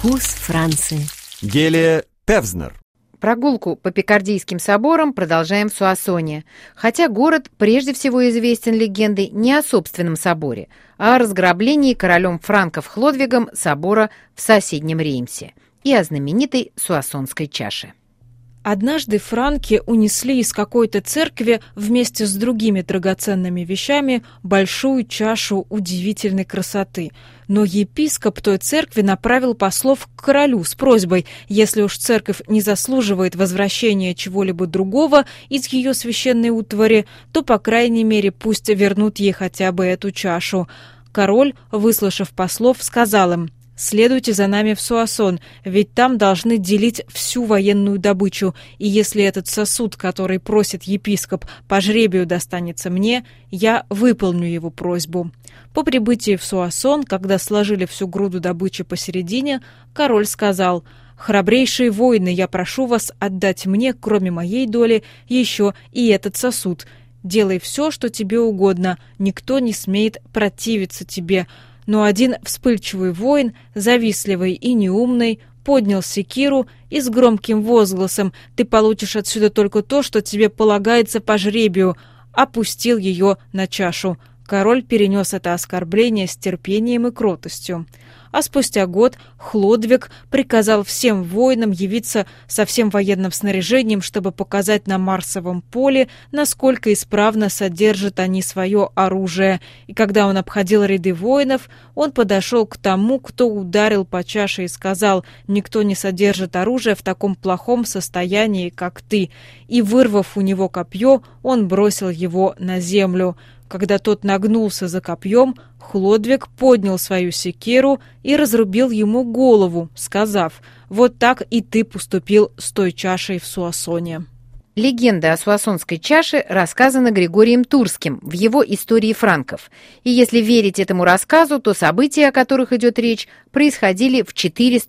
Вкус Франции. Гелия Певзнер. Прогулку по Пикардийским соборам продолжаем в Суассоне, хотя город прежде всего известен легендой не о собственном соборе, а о разграблении королем франков Хлодвигом собора в соседнем Реймсе и о знаменитой Суассонской чаше. Однажды франки унесли из какой-то церкви вместе с другими драгоценными вещами большую чашу удивительной красоты. Но епископ той церкви направил послов к королю с просьбой, если уж церковь не заслуживает возвращения чего-либо другого из ее священной утвари, то, по крайней мере, пусть вернут ей хотя бы эту чашу. Король, выслушав послов, сказал им: «Следуйте за нами в Суассон, ведь там должны делить всю военную добычу, и если этот сосуд, который просит епископ, по жребию достанется мне, я выполню его просьбу». По прибытии в Суассон, когда сложили всю груду добычи посередине, король сказал: «Храбрейшие воины, я прошу вас отдать мне, кроме моей доли, еще и этот сосуд. Делай все, что тебе угодно, никто не смеет противиться тебе». Но один вспыльчивый воин, завистливый и неумный, поднял секиру и с громким возгласом «Ты получишь отсюда только то, что тебе полагается по жребию», опустил ее на чашу. Король перенес это оскорбление с терпением и кротостью. А спустя год Хлодвиг приказал всем воинам явиться со всем военным снаряжением, чтобы показать на Марсовом поле, насколько исправно содержат они свое оружие. И когда он обходил ряды воинов, он подошел к тому, кто ударил по чаше, и сказал: «Никто не содержит оружие в таком плохом состоянии, как ты». И, вырвав у него копье, он бросил его на землю. Когда тот нагнулся за копьем, Хлодвиг поднял свою секиру и разрубил ему голову, сказав: «Вот так и ты поступил с той чашей в Суассоне». Легенда о Суассонской чаше рассказана Григорием Турским в его «Истории франков». И если верить этому рассказу, то события, о которых идет речь, происходили в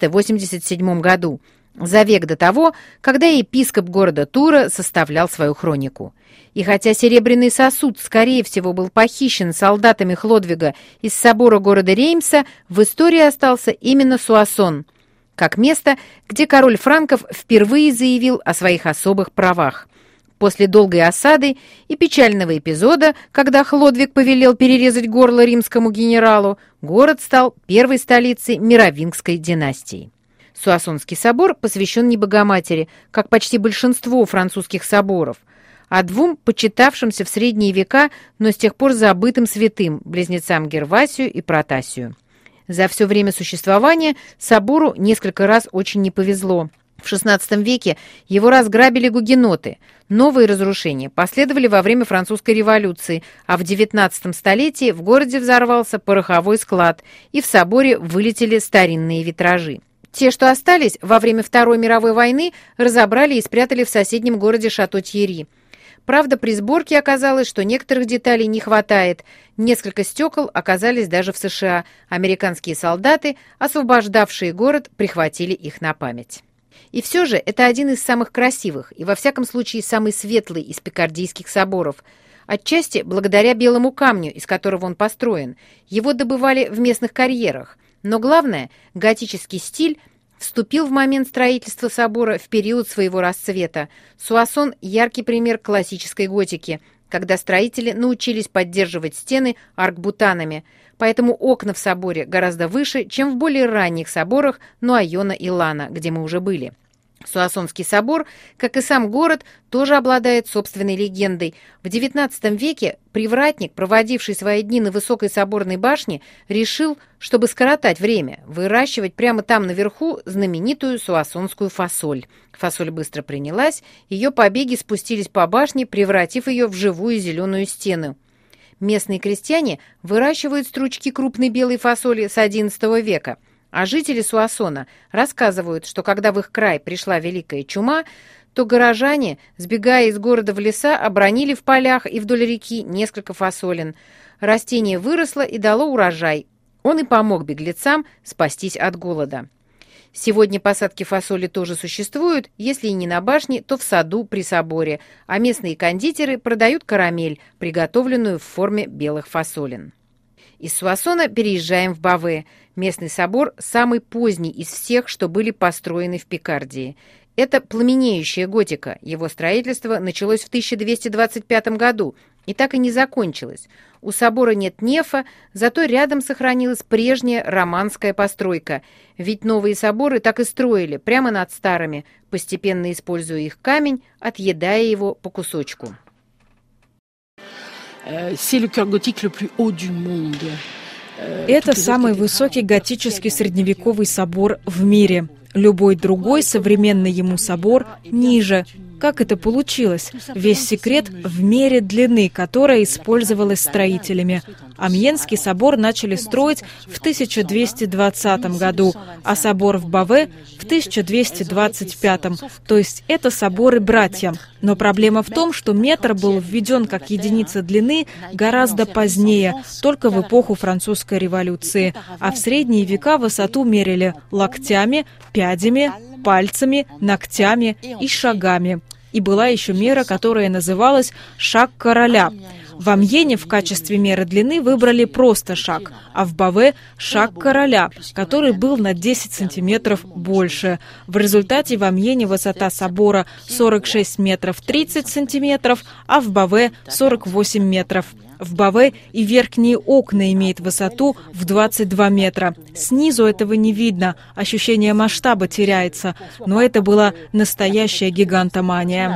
487 году, за век до того, когда епископ города Тура составлял свою хронику. И хотя серебряный сосуд, скорее всего, был похищен солдатами Хлодвига из собора города Реймса, в истории остался именно Суассон, как место, где король франков впервые заявил о своих особых правах. После долгой осады и печального эпизода, когда Хлодвиг повелел перерезать горло римскому генералу, город стал первой столицей Меровингской династии. Суассонский собор посвящен не Богоматери, как почти большинство французских соборов, а двум почитавшимся в средние века, но с тех пор забытым святым, близнецам Гервасию и Протасию. За все время существования собору несколько раз очень не повезло. В XVI веке его разграбили гугеноты. Новые разрушения последовали во время французской революции, а в XIX столетии в городе взорвался пороховой склад, и в соборе вылетели старинные витражи. Те, что остались во время Второй мировой войны, разобрали и спрятали в соседнем городе Шато-Тьерри. Правда, при сборке оказалось, что некоторых деталей не хватает. Несколько стекол оказались даже в США. Американские солдаты, освобождавшие город, прихватили их на память. И все же это один из самых красивых и, во всяком случае, самый светлый из пикардийских соборов. Отчасти благодаря белому камню, из которого он построен. Его добывали в местных карьерах. Но главное, готический стиль вступил в момент строительства собора в период своего расцвета. Суассон – яркий пример классической готики, когда строители научились поддерживать стены аркбутанами, поэтому окна в соборе гораздо выше, чем в более ранних соборах Нуайона и Лана, где мы уже были. Суассонский собор, как и сам город, тоже обладает собственной легендой. В XIX веке привратник, проводивший свои дни на высокой соборной башне, решил, чтобы скоротать время, выращивать прямо там наверху знаменитую суассонскую фасоль. Фасоль быстро принялась, ее побеги спустились по башне, превратив ее в живую зеленую стену. Местные крестьяне выращивают стручки крупной белой фасоли с XI века. А жители Суассона рассказывают, что когда в их край пришла великая чума, то горожане, сбегая из города в леса, обронили в полях и вдоль реки несколько фасолин. Растение выросло и дало урожай. Он и помог беглецам спастись от голода. Сегодня посадки фасоли тоже существуют, если и не на башне, то в саду при соборе, а местные кондитеры продают карамель, приготовленную в форме белых фасолин. Из Суассона переезжаем в Баве. Местный собор самый поздний из всех, что были построены в Пикардии. Это пламенеющая готика. Его строительство началось в 1225 году и так и не закончилось. У собора нет нефа, зато рядом сохранилась прежняя романская постройка. Ведь новые соборы так и строили, прямо над старыми, постепенно используя их камень, отъедая его по кусочку. Это самый высокий готический средневековый собор в мире. Любой другой современный ему собор ниже. Как это получилось? Весь секрет в мере длины, которая использовалась строителями. Амьенский собор начали строить в 1220 году, а собор в Баве в 1225. То есть это соборы-братья. Но проблема в том, что метр был введен как единица длины гораздо позднее, только в эпоху Французской революции. А в средние века высоту мерили локтями, пядями, пальцами, ногтями и шагами. И была еще мера, которая называлась «шаг короля». В Амьене в качестве меры длины выбрали просто шаг, а в Баве – шаг короля, который был на 10 сантиметров больше. В результате в Амьене высота собора 46 метров 30 сантиметров, а в Баве – 48 метров. В Баве и верхние окна имеют высоту в 22 метра. Снизу этого не видно, ощущение масштаба теряется, но это была настоящая гигантомания.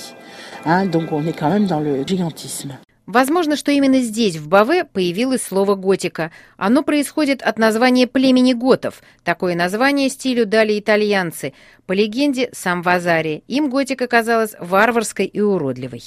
Возможно, что именно здесь, в Баве, появилось слово «готика». Оно происходит от названия племени готов. Такое название стилю дали итальянцы. По легенде, сам Вазари. Им готика казалась варварской и уродливой.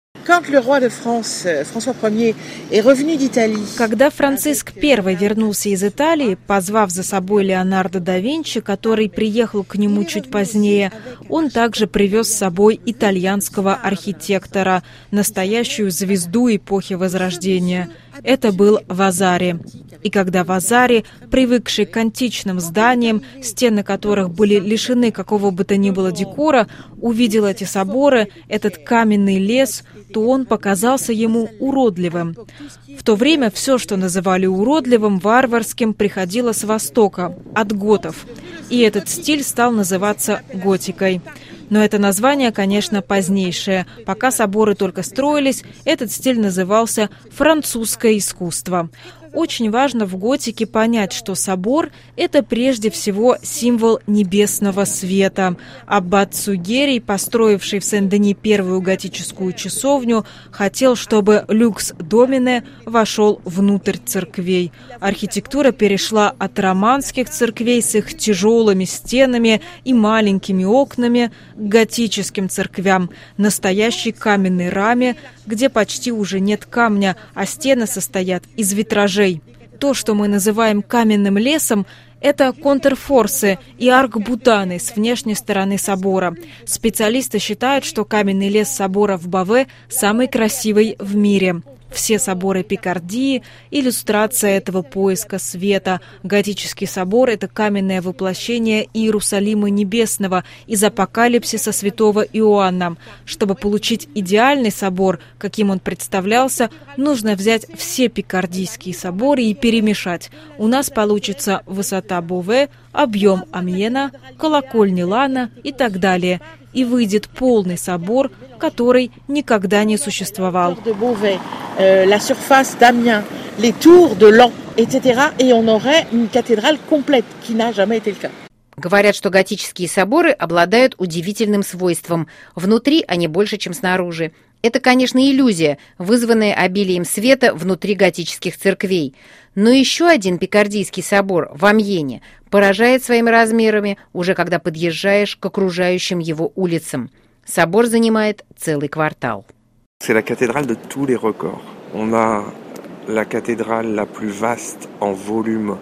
Когда Франциск I вернулся из Италии, позвав за собой Леонардо да Винчи, который приехал к нему чуть позднее, он также привез с собой итальянского архитектора, настоящую звезду эпохи Возрождения. Это был Вазари. И когда Вазари, привыкший к античным зданиям, стены которых были лишены какого бы то ни было декора, увидел эти соборы, этот каменный лес, то он показался ему уродливым. В то время все, что называли уродливым, варварским, приходило с Востока, от готов. И этот стиль стал называться готикой. Но это название, конечно, позднейшее. Пока соборы только строились, этот стиль назывался «французское искусство». Очень важно в готике понять, что собор – это прежде всего символ небесного света. Аббат Сугерий, построивший в Сен-Дени первую готическую часовню, хотел, чтобы люкс домине вошел внутрь церквей. Архитектура перешла от романских церквей с их тяжелыми стенами и маленькими окнами к готическим церквям, настоящей каменной раме, где почти уже нет камня, а стены состоят из витражей. То, что мы называем каменным лесом, это контрфорсы и аркбутаны с внешней стороны собора. Специалисты считают, что каменный лес собора в Баве самый красивый в мире. Все соборы Пикардии – иллюстрация этого поиска света. Готический собор – это каменное воплощение Иерусалима Небесного из Апокалипсиса святого Иоанна. Чтобы получить идеальный собор, каким он представлялся, нужно взять все пикардийские соборы и перемешать. У нас получится высота Бове, объем Амьена, колокольни Лана и так далее. И выйдет полный собор, который никогда не существовал. La surface d'Amiens, les tours de Laon, etc. Et on aurait une cathédrale complète, qui n'a jamais été le cas. Говорят, что готические соборы обладают удивительным свойством. Внутри они больше, чем снаружи. Это, конечно, иллюзия, вызванная обилием света внутри готических церквей. Но еще один пикардийский собор в Амьене поражает своими размерами, уже когда подъезжаешь к окружающим его улицам. Собор занимает целый квартал. C'est la cathédrale de tous les records. On a la cathédrale la plus vaste en volume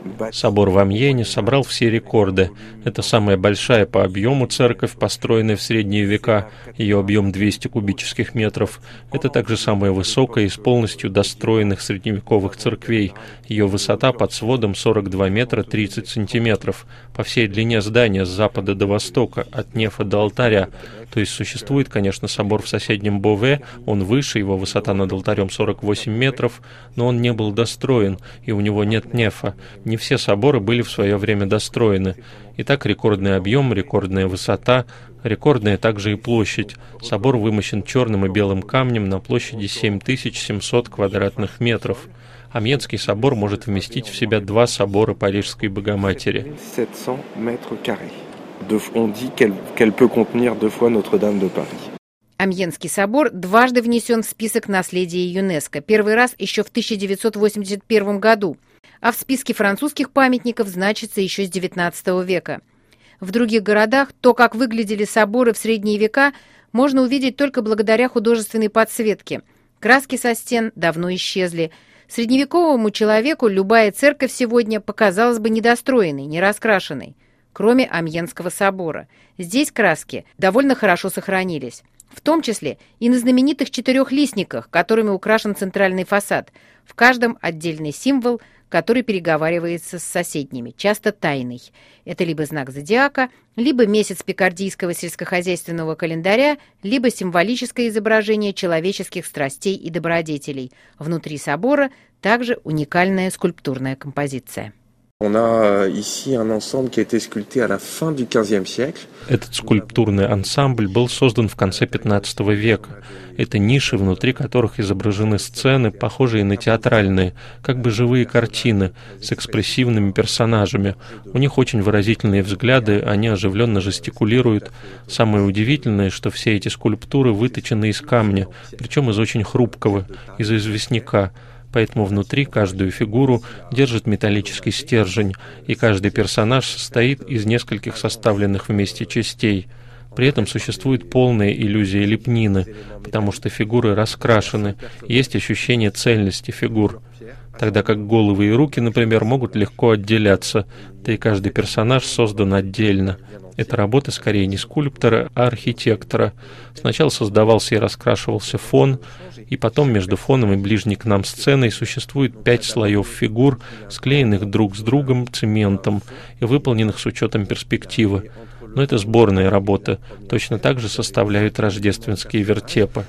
Собор в Амьене собрал все рекорды. Это самая большая по объему церковь, построенная в средние века. Ее объем 200 кубических метров. Это также самая высокая из полностью достроенных средневековых церквей. Ее высота под сводом 42 метра 30 сантиметров. По всей длине здания с запада до востока, от нефа до алтаря. То есть существует, конечно, собор в соседнем Бове, он выше, его высота над алтарем 48 метров, но он не был достроен, и у него нет нефа. Не все соборы были в свое время достроены. Итак, рекордный объем, рекордная высота, рекордная также и площадь. Собор вымощен черным и белым камнем на площади 7700 квадратных метров. Амьенский собор может вместить в себя 2 собора Парижской Богоматери. 700 mètres carrés. On dit qu'elle peut contenir 2 fois Notre-Dame de Paris. Амьенский собор дважды внесен в список наследия ЮНЕСКО. Первый раз еще в 1981 году, а в списке французских памятников значится еще с XIX века. В других городах то, как выглядели соборы в средние века, можно увидеть только благодаря художественной подсветке. Краски со стен давно исчезли. Средневековому человеку любая церковь сегодня показалась бы недостроенной, нераскрашенной, кроме Амьенского собора. Здесь краски довольно хорошо сохранились, в том числе и на знаменитых 4-листниках, которыми украшен центральный фасад. В каждом отдельный символ, который переговаривается с соседними, часто тайный. Это либо знак зодиака, либо месяц пикардийского сельскохозяйственного календаря, либо символическое изображение человеческих страстей и добродетелей. Внутри собора также уникальная скульптурная композиция. Этот скульптурный ансамбль был создан в конце XV века. Это ниши, внутри которых изображены сцены, похожие на театральные, как бы живые картины, с экспрессивными персонажами. У них очень выразительные взгляды, они оживленно жестикулируют. Самое удивительное, что все эти скульптуры выточены из камня, причем из очень хрупкого, из известняка. Поэтому внутри каждую фигуру держит металлический стержень, и каждый персонаж состоит из нескольких составленных вместе частей. При этом существует полная иллюзия лепнины, потому что фигуры раскрашены, и есть ощущение цельности фигур. Тогда как головы и руки, например, могут легко отделяться, да и каждый персонаж создан отдельно. Это работа скорее не скульптора, а архитектора. Сначала создавался и раскрашивался фон, и потом между фоном и ближней к нам сценой существует 5 слоев фигур, склеенных друг с другом цементом и выполненных с учетом перспективы. Но это сборная работа. Точно так же составляют рождественские вертепы.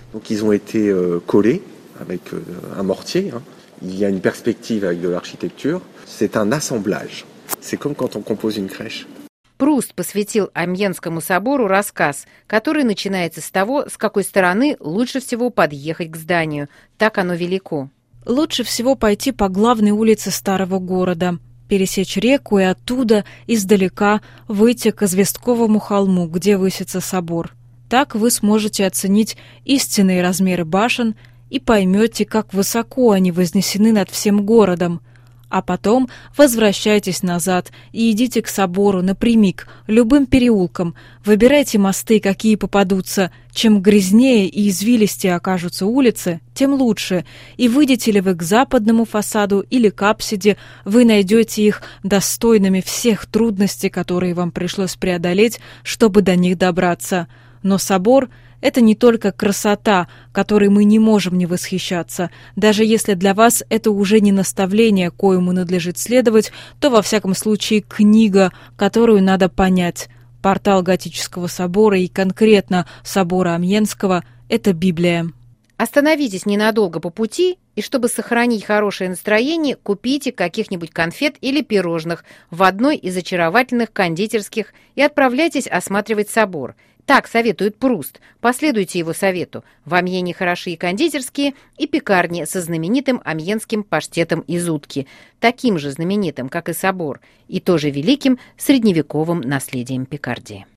Il y a une perspective avec de l'architecture. C'est un assemblage. C'est comme quand on compose une crèche. Пруст посвятил Амьенскому собору рассказ, который начинается с того, с какой стороны лучше всего подъехать к зданию. Так оно велико. Лучше всего пойти по главной улице старого города, пересечь реку и оттуда, издалека, выйти к Известковому холму, где высится собор. Так вы сможете оценить истинные размеры башен и поймете, как высоко они вознесены над всем городом. А потом возвращайтесь назад и идите к собору напрямик, любым переулком. Выбирайте мосты, какие попадутся. Чем грязнее и извилистее окажутся улицы, тем лучше. И выйдете ли вы к западному фасаду или к апсиде, вы найдете их достойными всех трудностей, которые вам пришлось преодолеть, чтобы до них добраться. Но собор — это не только красота, которой мы не можем не восхищаться. Даже если для вас это уже не наставление, коему надлежит следовать, то, во всяком случае, книга, которую надо понять. Портал готического собора и конкретно собора Амьенского — это Библия. Остановитесь ненадолго по пути, и чтобы сохранить хорошее настроение, купите каких-нибудь конфет или пирожных в одной из очаровательных кондитерских и отправляйтесь осматривать собор. Так советует Пруст. Последуйте его совету. В Амьене хороши и кондитерские, и пекарни со знаменитым амьенским паштетом из утки, таким же знаменитым, как и собор, и тоже великим средневековым наследием Пикардии.